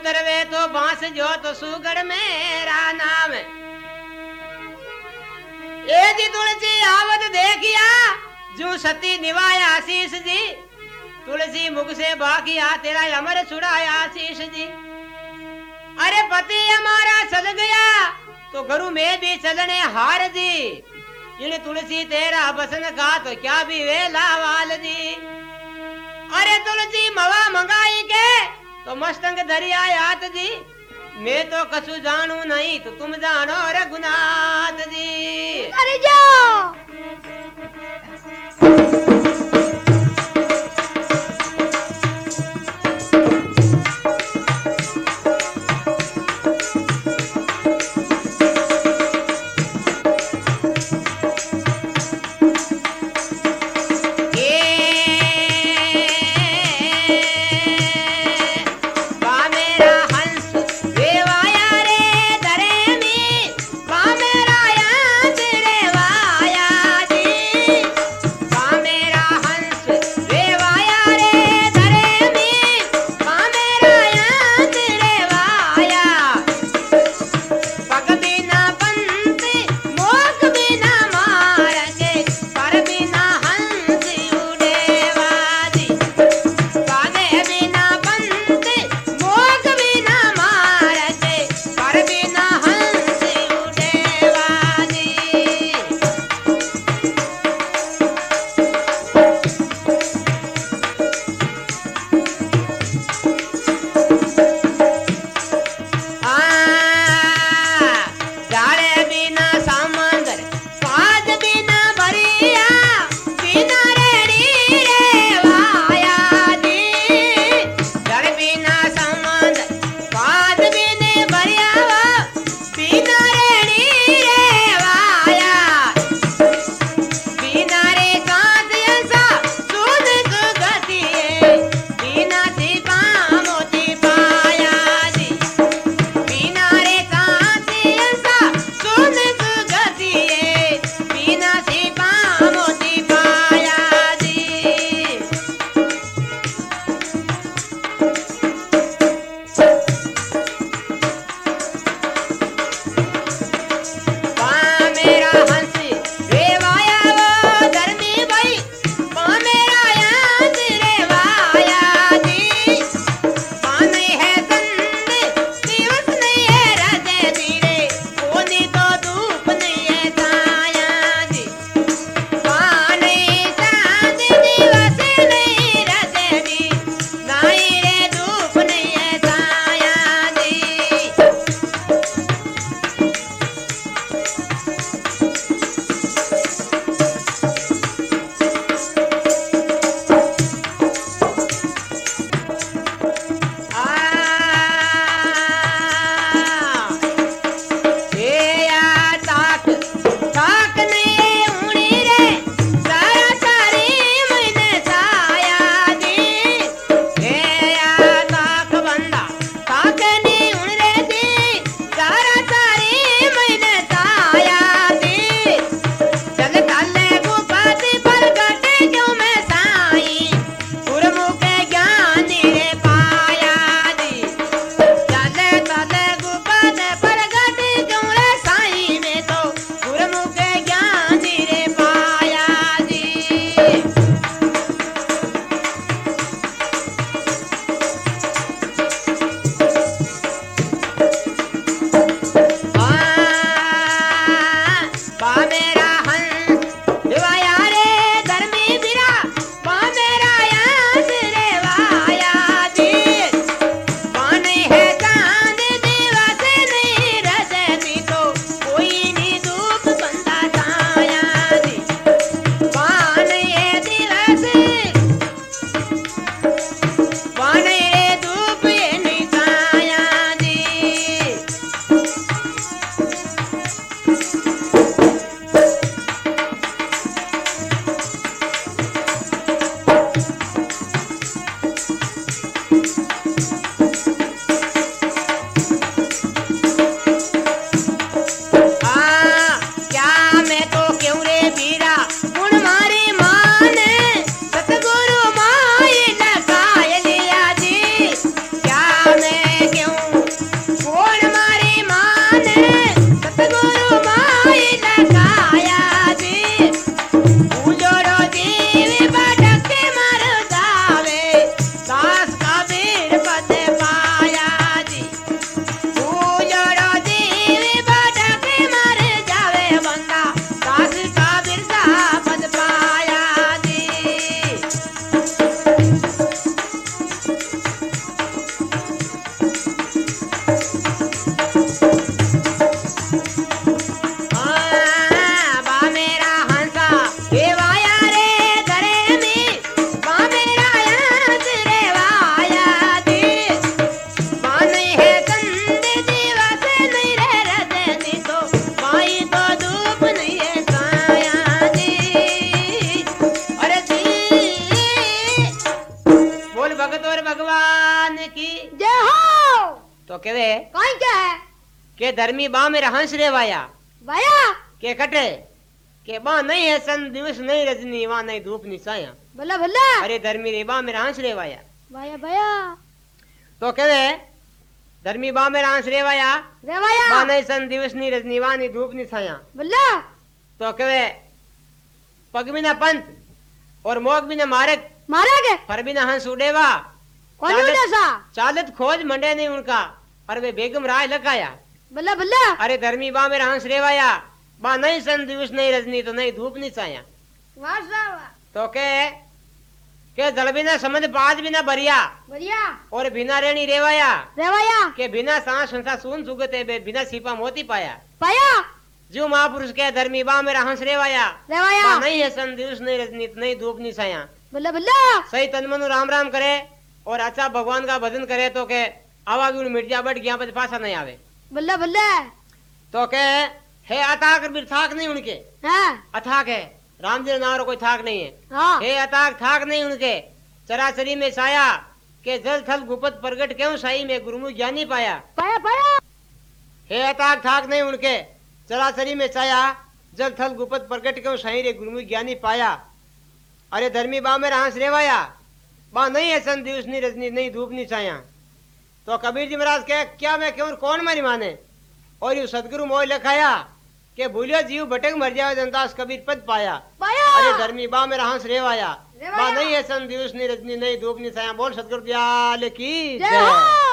उतरवे तो बांस जो तो सुगड़ मेरा नाम। ए जी तुलसी आवत देखिया जू सती निवाया आशीष जी। तुलसी मुख से बाकिया तेरा अमर छुड़ाया आशीष जी। अरे पति हमारा चल गया तो गुरु में भी चलने हार जी। इन तुलसी तेरा बसन का तो क्या भी वेला वाल जी। अरे तुलसी मवा मंगाई के तो मस्तंग दरिया यात जी। मैं तो कछु जानू नहीं तो तुम जानो रघुनाथ जी। अरे जाओ वाया तो कहवे कहीं क्या है के धर्मी बा मेरा हंस रेवाया वाया के कटे के बा नहीं है सन दिवस नहीं रजनी वहां नहीं धूप नहीं छाया भला भला अरे धर्मी रे बा मेरा हंस रेवाया वाया वाया तो कहवे धर्मी बा मेरा हंस रेवाया रेवाया बा नहीं सन दिवस नहीं रजनी वहां नहीं धूप नहीं छाया भला तो कहवे पग बिना पंथ और मोग बिना मारक मारा के पर बिना हंस उड़ेवा कौन उड़ा सा चालत खोज मंडे नहीं उनका पर वे बेगम राय लगाया भला भला अरे धर्मी बा मेरा हंस रेवाया बा नहीं सन दिवस नहीं रजनी तो नहीं धूप नहीं छाया वाह वाह तो के जल बिना समझ बाज बिना बरिया बढ़िया और बिना रेणी रेवाया रेवाया के बिना सांस संसा सुन सुगते बे बिना सीपा मोती पाया पाया जो महापुरुष के धर्मी बा मेरा हंस रेवाया रेवाया बा नहीं है सन दिवस नहीं रजनी तो नहीं धूप नहीं छाया भला भला सही तन मनु राम राम करे और अच्छा भगवान का भजन करे तो के आवागुण मिट जा बट गया पासा नहीं आवे भला भला तो के हे अताक बिर थाक नहीं उनके हाँ अथाक है राम जी नाम कोई थाक नहीं है हाँ हे अताक थाक नहीं उनके चराचरी में छाया के जल थल गुपत प्रगट क्यों साई में गुरुमुख ज्ञानी पाया पाया पाया हे अताक थाक नहीं उनके चराचरी में छाया जल थल गुपत प्रगट क्यों साई रे गुरुमुख ज्ञानी पाया अरे धर्मी बा मेरा हंस रेवाया बा नहीं है सन दिवस नहीं रजनी नहीं धूप नहीं छाया तो कबीर जी महाराज कहे क्या मैं क्यों कौन मारी माने और यू सदगुरु मोह लिखाया के भूलियो जीव भटक मर जावे जनदास कबीर पद पाया पाया अरे धर्मी बा मेरा हंस रेवाया रेवाया। बा नहीं है सन दिवस नहीं रजनी नहीं धूप नहीं छाया बोल सदगुरु दयाल की जय जय। हो।